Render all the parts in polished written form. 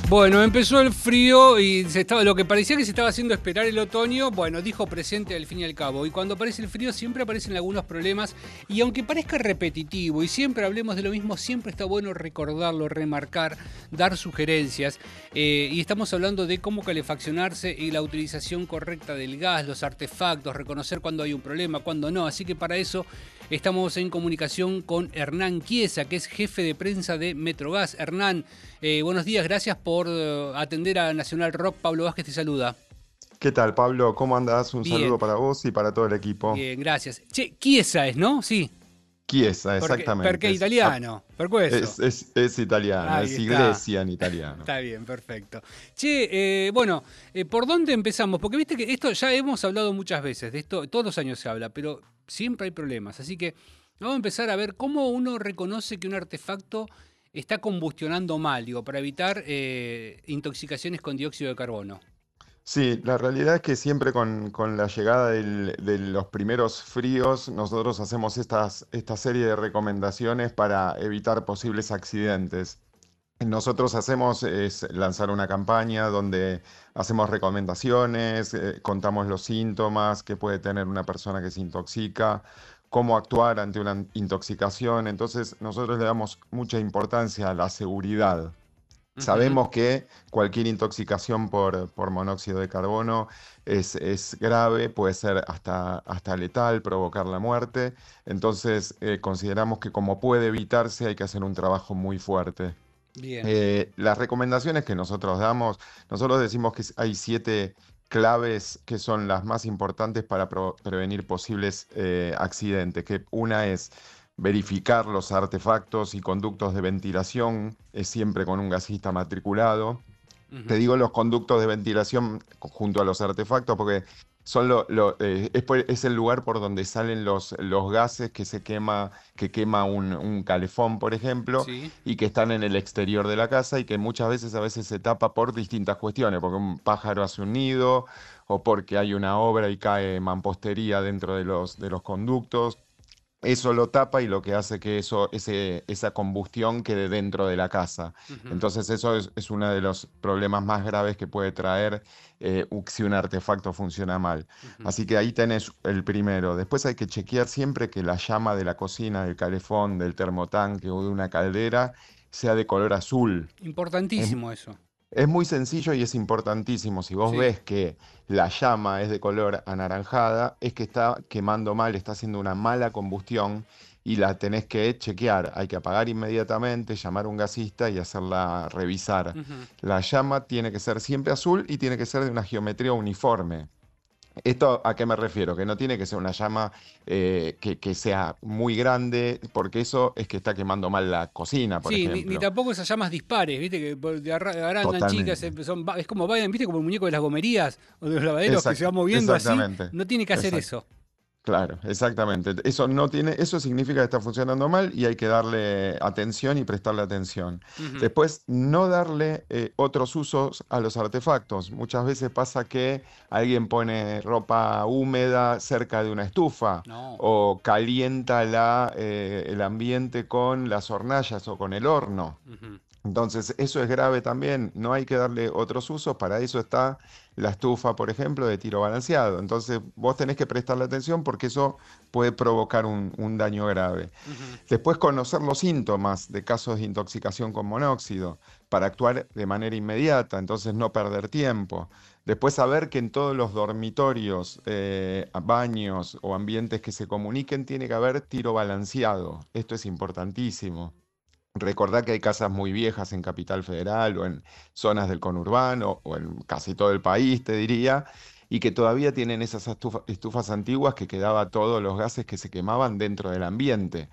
Bueno, empezó el frío y lo que parecía que se estaba haciendo esperar el otoño, bueno, dijo presente al fin y al cabo. Y cuando aparece el frío siempre aparecen algunos problemas y aunque parezca repetitivo y siempre hablemos de lo mismo, siempre está bueno recordarlo, remarcar, dar sugerencias. Y estamos hablando de cómo calefaccionarse y la utilización correcta del gas, los artefactos, reconocer cuando hay un problema, cuando no. Así que para eso estamos en comunicación con Hernán Chiesa, que es jefe de prensa de Metrogas. Hernán, buenos días, gracias por atender a Nacional Rock. Pablo Vázquez te saluda. ¿Qué tal, Pablo? ¿Cómo andás? Un Bien, saludo para vos y para todo el equipo. bien, gracias. Che, Chiesa es, ¿no? Sí, Chiesa, porque exactamente. italiano, per questo. Es italiano, Ahí es está. iglesia en italiano. Está bien, perfecto. Che, bueno, ¿por dónde empezamos? Porque viste que esto ya hemos hablado muchas veces, de esto todos los años se habla, pero siempre hay problemas. Así que vamos a empezar a ver cómo uno reconoce que un artefacto está combustionando mal, digo, para evitar intoxicaciones con dióxido de carbono. Sí, la realidad es que siempre con la llegada de los primeros fríos, nosotros hacemos esta serie de recomendaciones para evitar posibles accidentes. Nosotros hacemos es lanzar una campaña donde hacemos recomendaciones, contamos los síntomas que puede tener una persona que se intoxica, cómo actuar ante una intoxicación. Entonces, nosotros le damos mucha importancia a la seguridad. Ujú. Sabemos que cualquier intoxicación por monóxido de carbono es grave, puede ser hasta letal, provocar la muerte. Entonces, consideramos que como puede evitarse, hay que hacer un trabajo muy fuerte. Bien. Las recomendaciones que nosotros decimos que hay 7 claves que son las más importantes para prevenir posibles accidentes, que una es verificar los artefactos y conductos de ventilación, es siempre con un gasista matriculado. Te Ujú. digo los conductos de ventilación junto a los artefactos porque es el lugar por donde salen los gases que quema un calefón, por ejemplo, Sí. y que están en el exterior de la casa y que a veces se tapa por distintas cuestiones, porque un pájaro hace un nido o porque hay una obra y cae mampostería dentro de los conductos. Eso lo tapa y lo que hace que esa combustión quede dentro de la casa. Ujú. Entonces eso es uno de los problemas más graves que puede traer si un artefacto funciona mal. Ujú. Así que ahí tenés el primero. Después hay que chequear siempre que la llama de la cocina, del calefón, del termotanque o de una caldera sea de color azul. Es, Importantísimo eso. es muy sencillo y es importantísimo. Si vos Sí. ves que la llama es de color anaranjada, es que está quemando mal, está haciendo una mala combustión y la tenés que chequear. Hay que apagar inmediatamente, llamar a un gasista y hacerla revisar. Ujú. La llama tiene que ser siempre azul y tiene que ser de una geometría uniforme. ¿Esto a qué me refiero? Que no tiene que ser una llama que sea muy grande, porque eso es que está quemando mal la cocina, por Sí, ni ejemplo. tampoco esas llamas dispares, ¿viste? Que agrandan chicas, Totalmente. es como vayan, ¿viste? Como el muñeco de las gomerías o de los lavaderos que se va moviendo así. Exactamente. No tiene que hacer Exacto. eso. Claro, exactamente. Eso significa que está funcionando mal y hay que darle atención y prestarle atención. Ujú. Después, no darle otros usos a los artefactos. Muchas veces pasa que alguien pone ropa húmeda cerca de una estufa No. o calienta el ambiente con las hornallas o con el horno. Ujú. Entonces, eso es grave también, no hay que darle otros usos, para eso está la estufa, por ejemplo, de tiro balanceado. Entonces, vos tenés que prestarle atención porque eso puede provocar un daño grave. Ujú. Después, conocer los síntomas de casos de intoxicación con monóxido para actuar de manera inmediata, entonces no perder tiempo. Después, saber que en todos los dormitorios, baños o ambientes que se comuniquen tiene que haber tiro balanceado. Esto es importantísimo. Recordá que hay casas muy viejas en Capital Federal o en zonas del conurbano o en casi todo el país, te diría, y que todavía tienen esas estufas antiguas que quedaba todos los gases que se quemaban dentro del ambiente.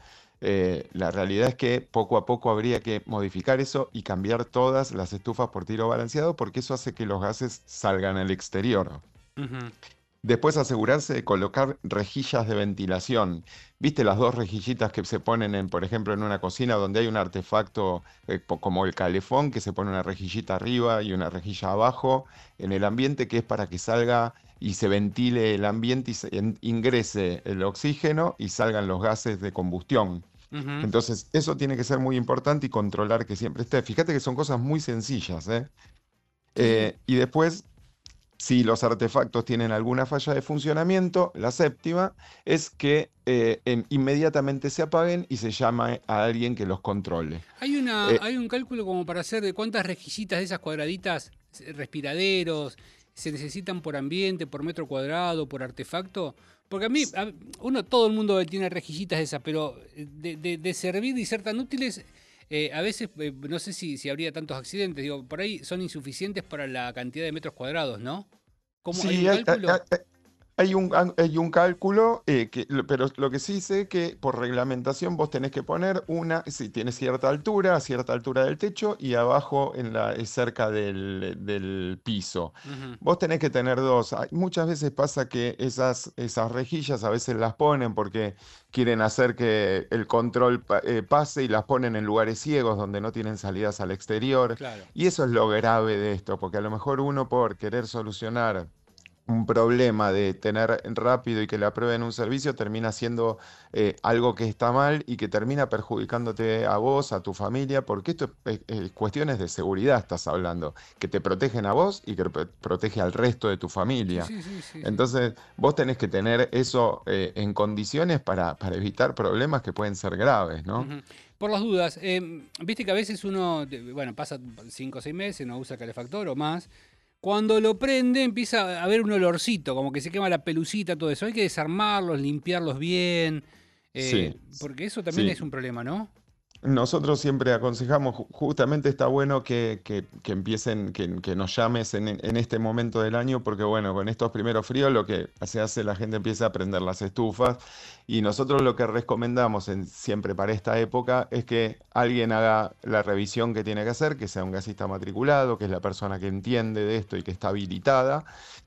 La realidad es que poco a poco habría que modificar eso y cambiar todas las estufas por tiro balanceado porque eso hace que los gases salgan al exterior. Ujú. Después asegurarse de colocar rejillas de ventilación. ¿Viste las dos rejillitas que se ponen por ejemplo, en una cocina donde hay un artefacto como el calefón, que se pone una rejillita arriba y una rejilla abajo en el ambiente, que es para que salga y se ventile el ambiente y ingrese el oxígeno y salgan los gases de combustión? Ujú. Entonces, eso tiene que ser muy importante y controlar que siempre esté. Fíjate que son cosas muy sencillas, ¿eh? Sí, sí. Y después, si los artefactos tienen alguna falla de funcionamiento, la séptima es que inmediatamente se apaguen y se llame a alguien que los controle. Eh, Hay un cálculo como para hacer de cuántas rejillitas de esas cuadraditas, respiraderos, se necesitan por ambiente, por metro cuadrado, por artefacto. Porque todo el mundo tiene rejillitas de esas, pero de servir y ser tan útiles, a veces no sé si habría tantos accidentes. Digo, por ahí son insuficientes para la cantidad de metros cuadrados, ¿no? ¿Cómo? ¿Hay un sí, cálculo? hay un cálculo, pero lo que sí sé que por reglamentación vos tenés que poner una, si tiene cierta altura, a cierta altura del techo y abajo cerca del piso. Ujú. Vos tenés que tener dos. Muchas veces pasa que esas rejillas a veces las ponen porque quieren hacer que el control pase y las ponen en lugares ciegos donde no tienen salidas al exterior. Claro. Y eso es lo grave de esto, porque a lo mejor uno por querer solucionar un problema de tener rápido y que le aprueben un servicio termina siendo algo que está mal y que termina perjudicándote a vos, a tu familia, porque esto es cuestiones de seguridad, estás hablando, que te protegen a vos y que protege al resto de tu Sí, familia. sí, sí, sí, sí. Entonces, vos tenés que tener eso en condiciones para evitar problemas que pueden ser graves, ¿no? Ujú. Por las dudas, viste que a veces uno, bueno, pasa 5 o 6 meses, no usa calefactor o más. Cuando lo prende empieza a haber un olorcito, como que se quema la pelucita, todo eso. Hay que desarmarlos, limpiarlos bien, Sí, porque eso también sí. es un problema, ¿no? Nosotros siempre aconsejamos, justamente está bueno que empiecen, que nos llames en este momento del año, porque bueno, con estos primeros fríos lo que se hace, la gente empieza a prender las estufas y nosotros lo que recomendamos siempre para esta época es que alguien haga la revisión que tiene que hacer, que sea un gasista matriculado, que es la persona que entiende de esto y que está habilitada,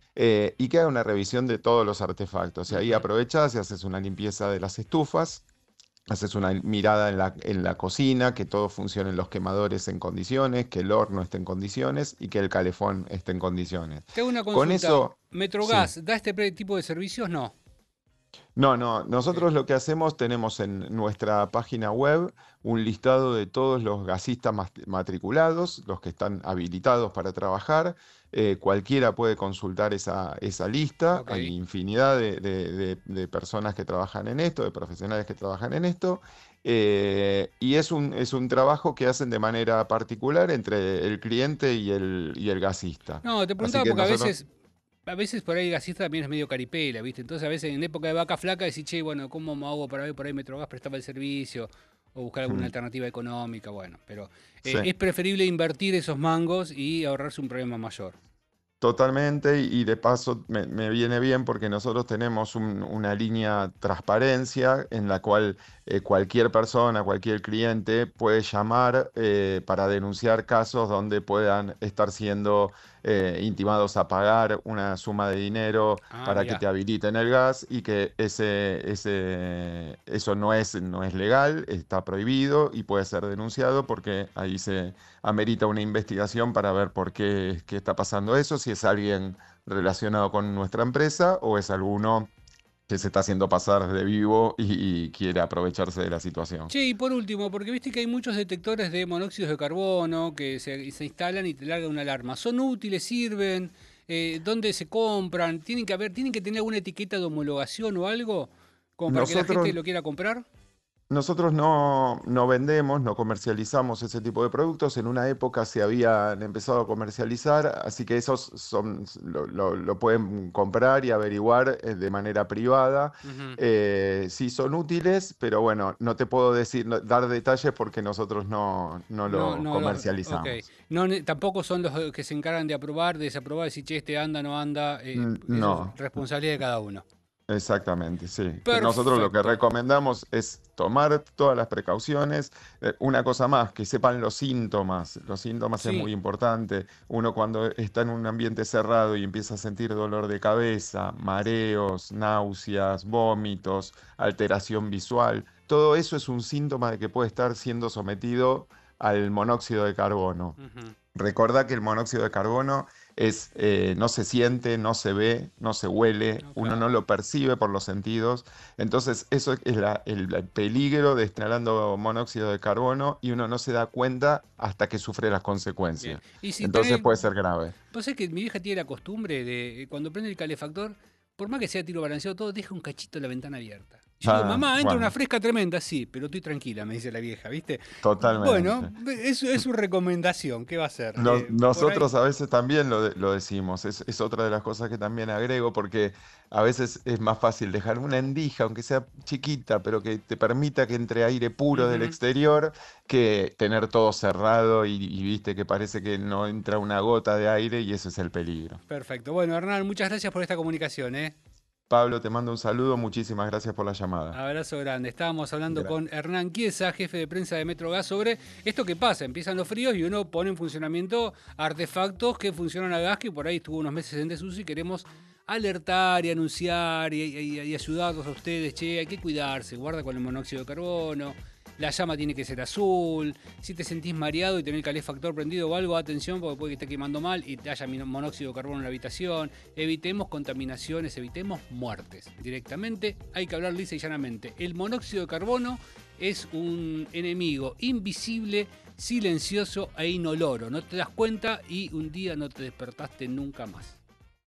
y que haga una revisión de todos los artefactos. Y ahí Ujú. aprovechás y haces una limpieza de las estufas. Haces una mirada en la cocina, que todo funcione en los quemadores en condiciones, que el horno esté en condiciones y que el calefón esté en condiciones. Te hago una Con consulta. eso, sí. ¿Metrogas da este tipo de servicios? No. No, no, Ok. nosotros lo que hacemos, tenemos en nuestra página web un listado de todos los gasistas matriculados, los que están habilitados para trabajar. Cualquiera puede consultar esa lista. Ok. Hay infinidad de personas que trabajan en esto, de profesionales que trabajan en esto. Y es un trabajo que hacen de manera particular entre el cliente y el gasista. No, te Así preguntaba que porque nosotros... a veces por ahí gasista también es medio caripela, ¿viste? Entonces a veces en época de vaca flaca decís, che, bueno, ¿cómo me hago para ver por ahí Metrogas prestaba el servicio? O buscar alguna alternativa económica, bueno. Pero Sí. es preferible invertir esos mangos y ahorrarse un problema mayor. Totalmente, y de paso me viene bien porque nosotros tenemos una línea transparencia en la cual cualquier persona, cualquier cliente puede llamar para denunciar casos donde puedan estar siendo intimados a pagar una suma de dinero Ah, para que mirá. te habiliten el gas y que eso no es legal, está prohibido y puede ser denunciado porque ahí se amerita una investigación para ver por qué está pasando eso, si es alguien relacionado con nuestra empresa o es alguno que se está haciendo pasar de vivo y quiere aprovecharse de la situación. Che, y por último, porque viste que hay muchos detectores de monóxidos de carbono que se instalan y te largan una alarma. ¿Son útiles? ¿Sirven? ¿Dónde se compran? Tienen que tener alguna etiqueta de homologación o algo como para que la gente Nosotros lo quiera comprar? Nosotros no vendemos, no comercializamos ese tipo de productos. En una época se habían empezado a comercializar, así que lo pueden comprar y averiguar de manera privada. Ujú. Sí son útiles, pero bueno, no te puedo decir, dar detalles porque nosotros no No, los no, ok. comercializamos. No, tampoco son los que se encargan de aprobar, de desaprobar, decir, che, este anda, no anda. Eso es No. responsabilidad de cada uno. Exactamente, sí. Nosotros lo que Perfecto. recomendamos es tomar todas las precauciones. Una cosa más, que sepan los síntomas. Los síntomas es Sí. muy importante. Uno cuando está en un ambiente cerrado y empieza a sentir dolor de cabeza, mareos, náuseas, vómitos, alteración visual, todo eso es un síntoma de que puede estar siendo sometido al monóxido de carbono. Ujú. Recordá que el monóxido de carbono no se siente, no se ve, no se huele, No, uno no claro. lo percibe por los sentidos. Entonces, eso es el peligro de estar inhalando monóxido de carbono y uno no se da cuenta hasta que sufre las Bien. consecuencias. Y si Entonces tenés, puede ser grave. pues es que mi vieja tiene la costumbre de cuando prende el calefactor, por más que sea tiro balanceado todo, deja un cachito de la ventana abierta. Yo digo, Ah, mamá, entra una bueno, fresca tremenda, sí, pero estoy tranquila, me dice la vieja, ¿viste? Bueno, totalmente. es su recomendación, ¿qué va a hacer? Por ahí. Nosotros a veces también lo decimos, es otra de las cosas que también agrego, porque a veces es más fácil dejar una endija, aunque sea chiquita, pero que te permita que entre aire puro del Ujú. exterior, que tener todo cerrado viste que parece que no entra una gota de aire y ese es el peligro. Perfecto. Bueno, Hernán, muchas gracias por esta comunicación, ¿eh? Pablo, te mando un saludo, muchísimas gracias por la llamada. Abrazo grande. Estábamos hablando Gra- con Hernán Chiesa, jefe de prensa de Metrogas, sobre esto que pasa. Empiezan los fríos y uno pone en funcionamiento artefactos que funcionan a gas, que por ahí estuvo unos meses en desuso y queremos alertar y anunciar y ayudarlos a ustedes. Che, hay que cuidarse, guarda con el monóxido de carbono. La llama tiene que ser azul. Si te sentís mareado y tenés el calefactor prendido o algo, atención porque puede que esté quemando mal y te haya monóxido de carbono en la habitación. Evitemos contaminaciones, evitemos muertes. Directamente hay que hablar lisa y llanamente. El monóxido de carbono es un enemigo invisible, silencioso e inoloro. No te das cuenta y un día no te despertaste nunca más.